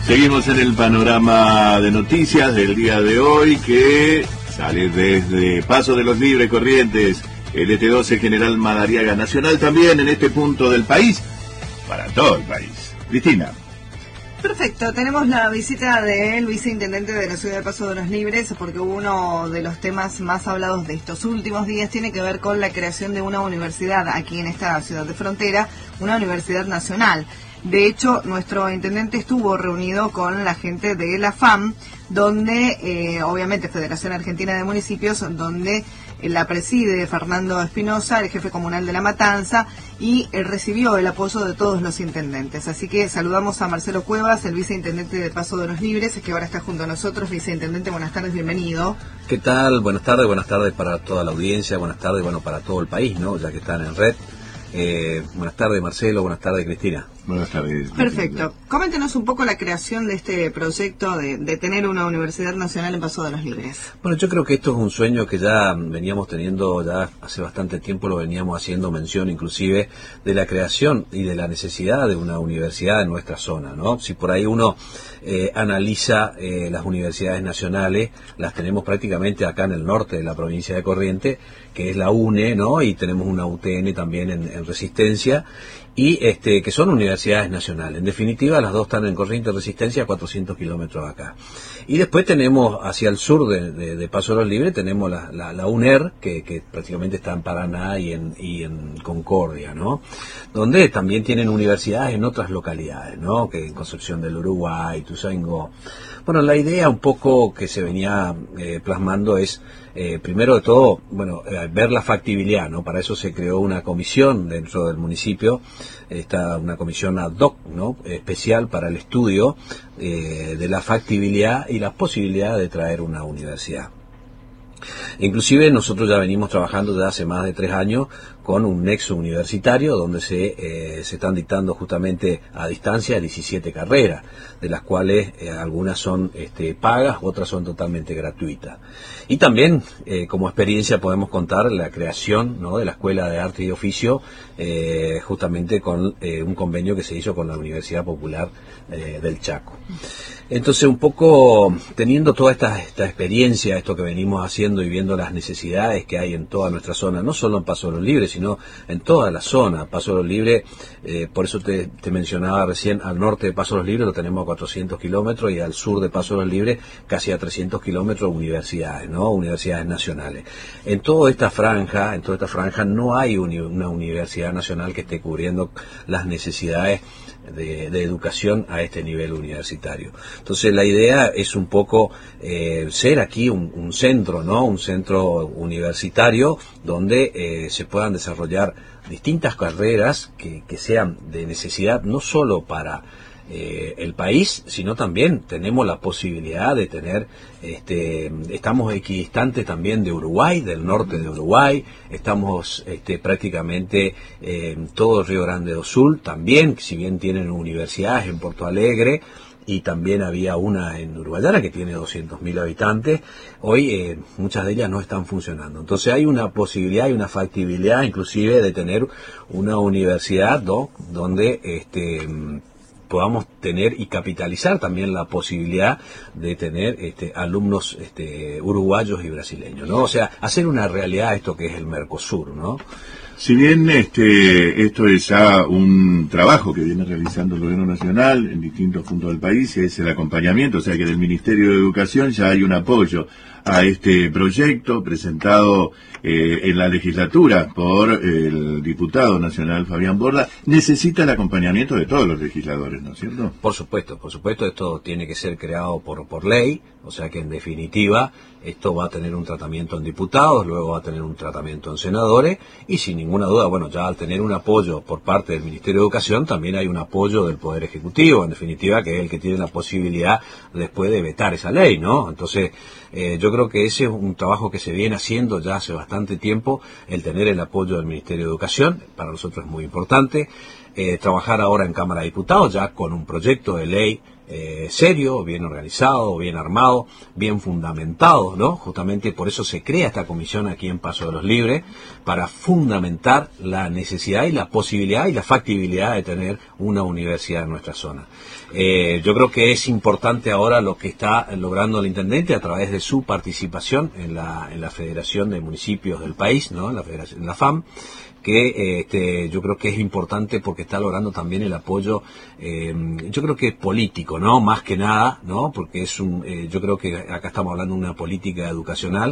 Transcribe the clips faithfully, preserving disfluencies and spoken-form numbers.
Seguimos en el panorama de noticias del día de hoy, que sale desde Paso de los Libres, Corrientes, el E T doce General Madariaga, nacional también en este punto del país, para todo el país. Cristina. Perfecto, tenemos la visita del viceintendente de la ciudad de Paso de los Libres, porque uno de los temas más hablados de estos últimos días tiene que ver con la creación de una universidad aquí en esta ciudad de frontera, una universidad nacional. De hecho, nuestro intendente estuvo reunido con la gente de la F A M, donde, eh, obviamente, Federación Argentina de Municipios, donde eh, la preside Fernando Espinosa, el jefe comunal de La Matanza, y eh, recibió el apoyo de todos los intendentes. Así que saludamos a Marcelo Cuevas, el viceintendente de Paso de los Libres, que ahora está junto a nosotros. Viceintendente, buenas tardes, bienvenido. ¿Qué tal? Buenas tardes, buenas tardes para toda la audiencia, buenas tardes, bueno, para todo el país, ¿no? Ya que están en red. Eh, buenas tardes, Marcelo, buenas tardes, Cristina. Buenas tardes. Perfecto. Coméntenos un poco la creación de este proyecto de, de tener una universidad nacional en Paso de los Libres. Bueno, yo creo que esto es un sueño que ya veníamos teniendo, ya hace bastante tiempo lo veníamos haciendo mención inclusive de la creación y de la necesidad de una universidad en nuestra zona, ¿no? Si por ahí uno eh, analiza eh, las universidades nacionales, las tenemos prácticamente acá en el norte de la provincia de Corrientes, que es la UNE, ¿no? Y tenemos una U T N también en, en Resistencia, y este que son universidades nacionales. En definitiva, las dos están en Corrientes Resistencia, a cuatrocientos kilómetros acá. Y después tenemos hacia el sur de, de, de Paso de los Libres, tenemos la, la, la UNER, que, que prácticamente está en Paraná y en, y en Concordia, ¿no? Donde también tienen universidades en otras localidades, ¿no? Que en Concepción del Uruguay, Ituzaingó. Bueno, la idea un poco que se venía eh, plasmando es, eh, primero de todo, bueno, eh, ver la factibilidad, ¿no? Para eso se creó una comisión dentro del municipio, está una comisión ad hoc, ¿no? Especial para el estudio eh, de la factibilidad y la posibilidad de traer una universidad. Inclusive nosotros ya venimos trabajando desde hace más de tres años con un nexo universitario donde se, eh, se están dictando justamente a distancia diecisiete carreras, de las cuales eh, algunas son este, pagas, otras son totalmente gratuitas. Y también eh, como experiencia podemos contar la creación, ¿no? de la Escuela de Arte y Oficio, eh, justamente con eh, un convenio que se hizo con la Universidad Popular eh, del Chaco. Entonces, un poco teniendo toda esta, esta experiencia, esto que venimos haciendo y viendo las necesidades que hay en toda nuestra zona, no solo en Paso de los Libres, sino en toda la zona. Paso de los Libres, eh, por eso te, te mencionaba recién, al norte de Paso de los Libres lo tenemos a cuatrocientos kilómetros y al sur de Paso de los Libres casi a trescientos kilómetros universidades, ¿no? Universidades nacionales. En toda esta franja, en toda esta franja no hay uni, una universidad nacional que esté cubriendo las necesidades De, de educación a este nivel universitario. Entonces la idea es un poco eh, ser aquí un, un centro, ¿no? Un centro universitario donde eh, se puedan desarrollar distintas carreras que, que sean de necesidad no solo para Eh, el país, sino también tenemos la posibilidad de tener, este, estamos equidistantes también de Uruguay, del norte de Uruguay, estamos este, prácticamente eh, todo Río Grande do Sul, también, si bien tienen universidades en Porto Alegre, y también había una en Uruguayana que tiene doscientos mil habitantes, hoy eh, muchas de ellas no están funcionando. Entonces hay una posibilidad, hay una factibilidad inclusive de tener una universidad, ¿no? donde este podamos tener y capitalizar también la posibilidad de tener este, alumnos este, uruguayos y brasileños, ¿no? O sea, hacer una realidad esto que es el Mercosur, ¿no? Si bien este esto es ya un trabajo que viene realizando el gobierno nacional en distintos puntos del país, es el acompañamiento, o sea que del Ministerio de Educación ya hay un apoyo a este proyecto presentado eh, en la legislatura por el diputado nacional Fabián Borda, necesita el acompañamiento de todos los legisladores, ¿no es cierto? Por supuesto, por supuesto, esto tiene que ser creado por, por ley, o sea que en definitiva esto va a tener un tratamiento en diputados, luego va a tener un tratamiento en senadores, y sin ninguna duda, bueno, ya al tener un apoyo por parte del Ministerio de Educación, también hay un apoyo del Poder Ejecutivo, en definitiva, que es el que tiene la posibilidad después de vetar esa ley, ¿no? Entonces, eh, yo creo que ese es un trabajo que se viene haciendo ya hace bastante tiempo, el tener el apoyo del Ministerio de Educación, para nosotros es muy importante, eh, trabajar ahora en Cámara de Diputados, ya con un proyecto de ley eh, serio, bien organizado, bien armado, bien fundamentado, ¿no? Justamente por eso se crea esta comisión aquí en Paso de los Libres, para fundamentar la necesidad y la posibilidad y la factibilidad de tener una universidad en nuestra zona. Eh, yo creo que es importante ahora lo que está logrando el intendente a través de su participación en la, en la Federación de Municipios del país, ¿no? En la Federación, en la F A M, que este, yo creo que es importante porque está logrando también el apoyo, eh, yo creo que es político, ¿no? Más que nada, ¿no? Porque es un, eh, yo creo que acá estamos hablando de una política educacional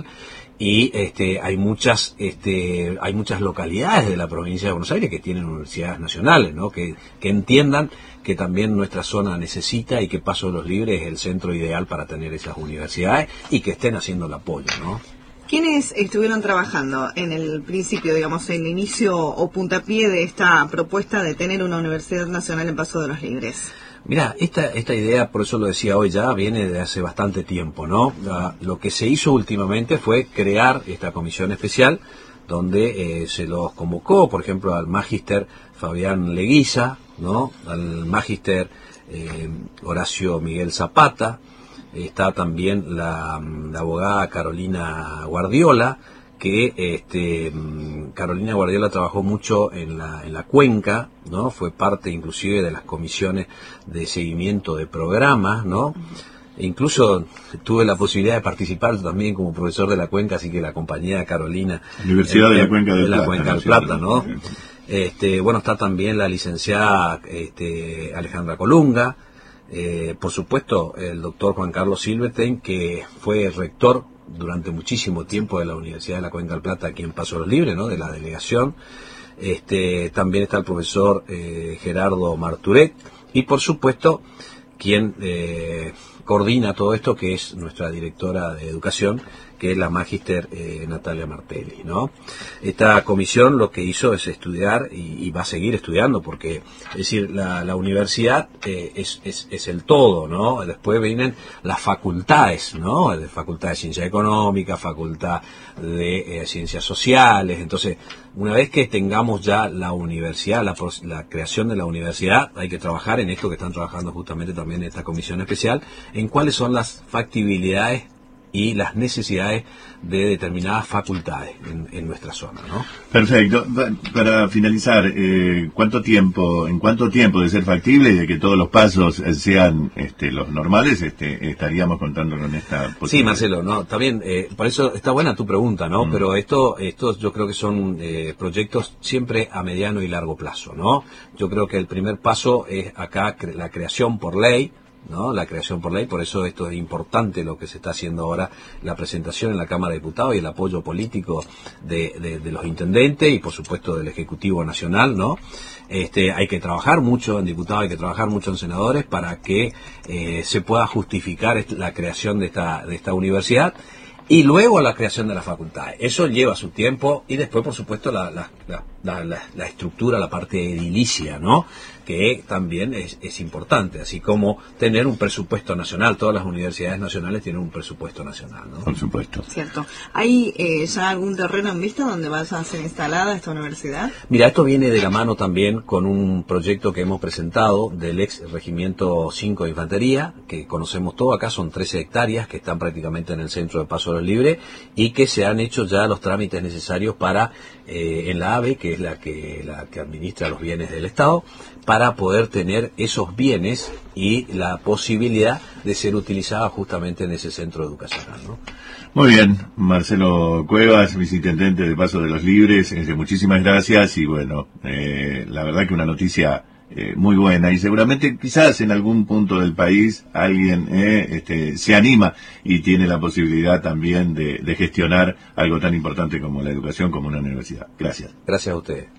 y este, hay muchas, este, hay muchas localidades de la provincia de Buenos Aires que tienen universidades nacionales, ¿no? Que, que entiendan que también nuestra zona necesita y que Paso de los Libres es el centro ideal para tener esas universidades y que estén haciendo el apoyo, ¿no? ¿Quiénes estuvieron trabajando en el principio, digamos, el inicio o puntapié de esta propuesta de tener una Universidad Nacional en Paso de los Libres? Mira, esta, esta idea, por eso lo decía hoy ya, viene de hace bastante tiempo, ¿no? La, lo que se hizo últimamente fue crear esta comisión especial, donde eh, se los convocó, por ejemplo, al magíster Fabián Leguiza, ¿no? Al magíster eh, Horacio Miguel Zapata. Está también la, la abogada Carolina Guardiola, que este, Carolina Guardiola trabajó mucho en la, en la cuenca, ¿no? Fue parte inclusive de las comisiones de seguimiento de programas, ¿no? E incluso tuve la posibilidad de participar también como profesor de la cuenca, así que la compañía Carolina... Universidad en, de la Cuenca del de la Plata. Cuenca del Plata, ¿no? Este, bueno, está también la licenciada este, Alejandra Colunga. Eh, por supuesto, el doctor Juan Carlos Silverstein, que fue rector durante muchísimo tiempo de la Universidad de la Cuenca del Plata aquí en Paso de los Libres, ¿no? De la delegación. Este, también está el profesor eh, Gerardo Marturet y por supuesto quien eh, coordina todo esto, que es nuestra directora de educación, que es la magíster eh, Natalia Martelli, ¿no? Esta comisión lo que hizo es estudiar y, y va a seguir estudiando, porque, es decir, la, la universidad eh, es, es, es el todo, ¿no? Después vienen las facultades, ¿no? De facultad de Ciencia Económica, facultad de eh, Ciencias Sociales. Entonces, una vez que tengamos ya la universidad, la, la creación de la universidad, hay que trabajar en esto que están trabajando justamente también en esta comisión especial, en cuáles son las factibilidades y las necesidades de determinadas facultades en, en nuestra zona, ¿no? Perfecto. Para finalizar, eh, ¿cuánto tiempo, en cuánto tiempo de ser factible y de que todos los pasos sean este, los normales, este, estaríamos contando con esta posibilidad? Sí, Marcelo, no, también, eh, por eso está buena tu pregunta, ¿no? Mm. Pero esto, estos yo creo que son eh, proyectos siempre a mediano y largo plazo, ¿no? Yo creo que el primer paso es acá cre- la creación por ley, ¿no? La creación por ley, por eso esto es importante lo que se está haciendo ahora, la presentación en la Cámara de Diputados y el apoyo político de, de, de los intendentes y por supuesto del Ejecutivo Nacional, ¿no? Este, hay que trabajar mucho en diputados, hay que trabajar mucho en senadores para que eh, se pueda justificar la creación de esta, de esta universidad. Y luego la creación de las facultades. Eso lleva su tiempo y después, por supuesto, la, la, la, la, la estructura, la parte edilicia, ¿no? Que también es, es importante, así como tener un presupuesto nacional. Todas las universidades nacionales tienen un presupuesto nacional, ¿no? Por supuesto. Cierto. ¿Hay eh, ya algún terreno en vista donde vaya a ser instalada esta universidad? Mira, esto viene de la mano también con un proyecto que hemos presentado del ex Regimiento cinco de Infantería, que conocemos todo acá, son trece hectáreas que están prácticamente en el centro de Paso de los Libres y que se han hecho ya los trámites necesarios para, eh, en la A B E, que es la que, la que administra los bienes del Estado, para poder tener esos bienes y la posibilidad de ser utilizada justamente en ese centro educacional, ¿no? Muy bien, Marcelo Cuevas, viceintendente de Paso de los Libres, eh, muchísimas gracias y bueno, eh, la verdad que una noticia eh, muy buena y seguramente quizás en algún punto del país alguien eh, este, se anima y tiene la posibilidad también de, de gestionar algo tan importante como la educación, como una universidad. Gracias. Gracias a ustedes.